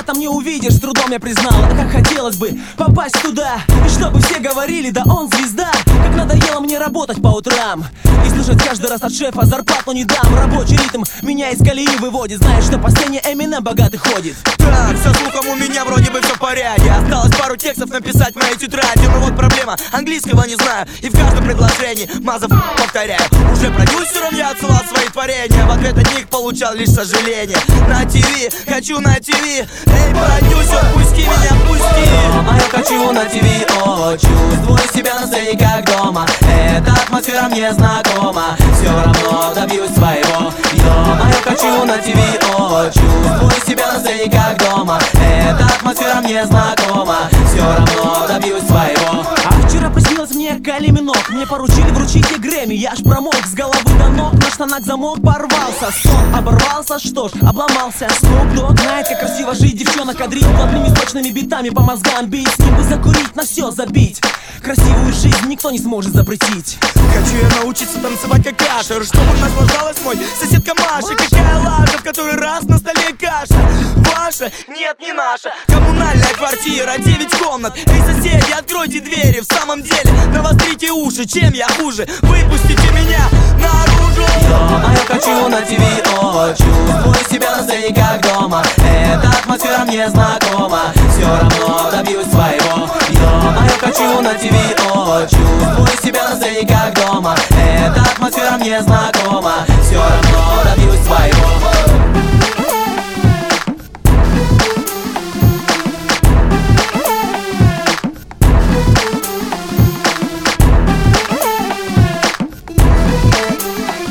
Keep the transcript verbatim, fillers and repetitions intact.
там не увидишь, с трудом я признал. А как хотелось бы попасть туда, и чтобы все говорили, да он звезда. Как надоело мне работать по утрам и слышать каждый раз от шефа: зарплату не дам. Рабочий ритм меня из колеи выводит. Знаешь, что по сцене Эминем богатый ходит. Так, со слухом у меня вроде бы все в порядке. Осталось пару текстов написать в моей тетради. Но вот проблема, английского не знаю, и в каждом предложении мазов повторяю. Уже продюсером я отсылал свои творения, в ответ от них получал лишь сожаление. На ТВ, хочу на ТВ. Эй, продюсер, пусти меня, пусти. Дома я хочу на ТВ, о, чувствую себя на сцене как дома. Эта атмосфера мне знакома, все равно добьюсь своего. Дома я хочу на ТВ, о, чувствую себя на сцене как дома. Эта атмосфера мне знакома, все равно добьюсь своего. А вчера приснилось мне Кайли Миноуг. Мне поручили вручить ей Грэмми. Я аж промок с головы до ног, на штанах замок порвался. Сон оборвался, что ж, обломался. Snoop Dogg знает, как красиво жить, девчонок кадрить плотными сочными битами по мозгам бить. С ним бы закурить, на все забить. Красивую жизнь никто не сможет запретить. Хочу я научиться танцевать как Кашер, чтобы наслаждалась мой соседка Маша. Какая лажа, в который раз на столе каша. Ваша? Нет, не наша. Коммунальная квартира, девять комнат. Эй, соседи, откройте двери. В самом деле, навострите уши. Чем я хуже? Выпустите меня наружу. Дома я хочу на ТВ, о, чувствую себя на сцене как дома. Эта атмосфера мне знакома, все равно добьюсь своего. Дома я хочу на ТВ, о, чувствую себя на сцене как дома. Эта атмосфера мне знакома, все равно добьюсь своего.